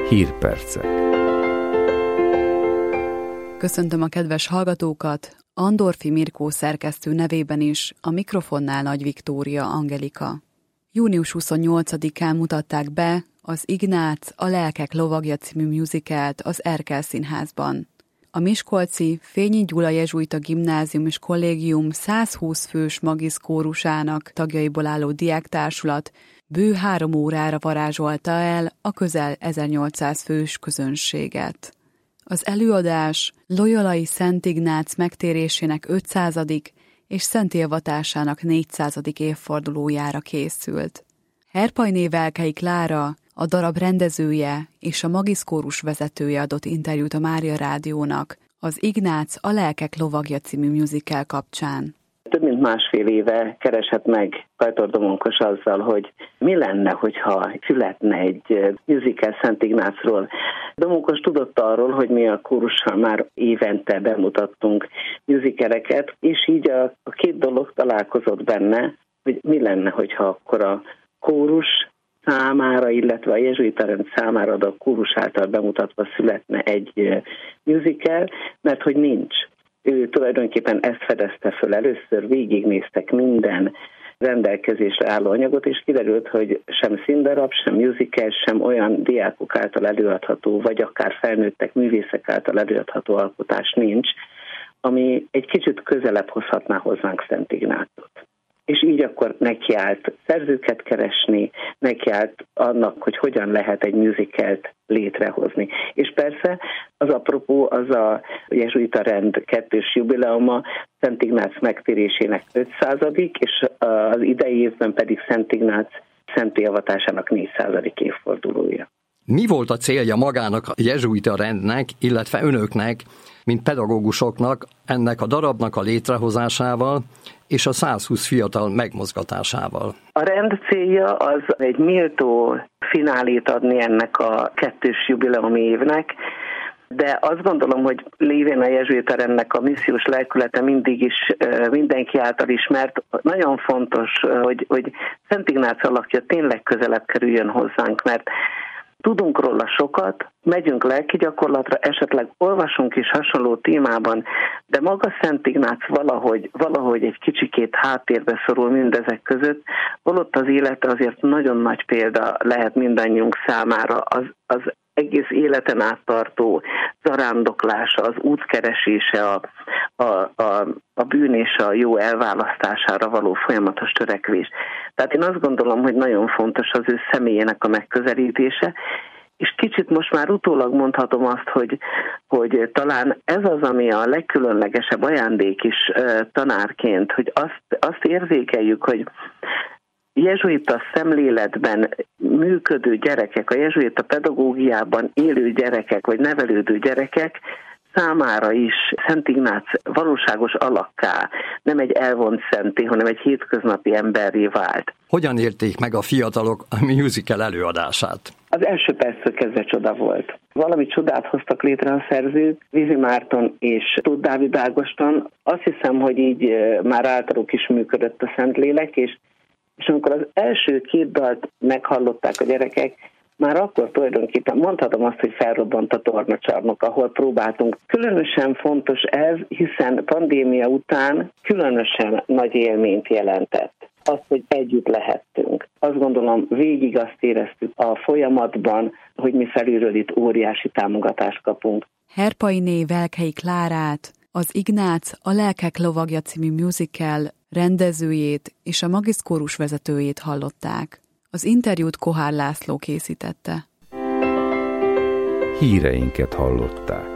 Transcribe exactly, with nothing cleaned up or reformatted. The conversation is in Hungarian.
Hírpercek. Köszöntöm a kedves hallgatókat, Andorfi Mirkó szerkesztő nevében is, a mikrofonnál Nagy Viktória Angelika. június huszonnyolcadikán mutatták be az Ignác, a lelkek lovagja című musicalt az Erkel Színházban. A miskolci Fényi Gyula jezsuita gimnázium és kollégium százhúsz fős magiszkórusának tagjaiból álló diáktársulat bő három órára varázsolta el a közel ezernyolcszáz fős közönséget. Az előadás Loyolai Szent Ignác megtérésének ötszázadik és szentélvatásának négyszázadik évfordulójára készült. Herpajné Velkei Klára, a darab rendezője és a magiszkórus vezetője adott interjút a Mária Rádiónak az Ignác, a lelkek lovagja című musical kapcsán. Több mint másfél éve keresett meg Kajtor Domonkos azzal, hogy mi lenne, hogyha születne egy musical Szent Ignácról. Domonkos tudott arról, hogy mi a kórussal már évente bemutattunk musicaleket, és így a, a két dolog találkozott benne, hogy mi lenne, hogyha akkor a kórus számára, illetve a jezsuita rend számára a kórus által bemutatva születne egy musical, mert hogy nincs. Ő tulajdonképpen ezt fedezte föl először, végignéztek minden rendelkezésre álló anyagot, és kiderült, hogy sem színdarab, sem musical, sem olyan diákok által előadható, vagy akár felnőttek művészek által előadható alkotás nincs, ami egy kicsit közelebb hozhatná hozzánk Szent Ignácot. És így akkor nekiállt szerzőket keresni, nekiállt annak, hogy hogyan lehet egy musicalt létrehozni. És persze az apropó az a jezsuita rend kettős jubileuma, Szent Ignác megtérésének ötszázadik, és az idei évben pedig Szent Ignác szentélvatásának négyszázadik évfordulója. Mi volt a célja magának a jezsuita rendnek, illetve önöknek, mint pedagógusoknak ennek a darabnak a létrehozásával és a százhúsz fiatal megmozgatásával? A rend célja az egy méltó finálét adni ennek a kettős jubileumi évnek, de azt gondolom, hogy lévén a jezsuita rendnek a missziós lelkülete mindig is mindenki által ismert. Nagyon fontos, hogy, hogy Szent Ignác alakja tényleg közelebb kerüljön hozzánk, mert tudunk róla sokat, megyünk lelki gyakorlatra, esetleg olvasunk is hasonló témában, de maga Szent Ignác valahogy, valahogy egy kicsikét háttérbe szorul mindezek között, holott az élete azért nagyon nagy példa lehet mindannyiunk számára, az, az egész életen áttartó zarándoklása, az útkeresése, a, a, a, a bűn és a jó elválasztására való folyamatos törekvés. Tehát én azt gondolom, hogy nagyon fontos az ő személyének a megközelítése, és kicsit most már utólag mondhatom azt, hogy, hogy talán ez az, ami a legkülönlegesebb ajándék is tanárként, hogy azt, azt érzékeljük, hogy jezsuita szemléletben működő gyerekek, a jezsuita pedagógiában élő gyerekek, vagy nevelődő gyerekek számára is Szent Ignác valóságos alakká, nem egy elvont szenté, hanem egy hétköznapi emberré vált. Hogyan érték meg a fiatalok a musical előadását? Az első perctől kezdve csoda volt. Valami csodát hoztak létre a szerzők, Vizi Márton és Tóth Dávid Ágoston. Azt hiszem, hogy így már általuk is működött a Szentlélek, és És amikor az első két dalt meghallották a gyerekek, már akkor tulajdonképpen mondhatom azt, hogy felrobbant a tornacsarnok, ahol próbáltunk. Különösen fontos ez, hiszen pandémia után különösen nagy élményt jelentett. Az, hogy együtt lehettünk. Azt gondolom, végig azt éreztük a folyamatban, hogy mi felülről itt óriási támogatást kapunk. Herpajné Velkei Klárát, az Ignác, a lelkek lovagja című musical rendezőjét és a magiszkórus vezetőjét hallották. Az interjút Kohár László készítette. Híreinket hallották.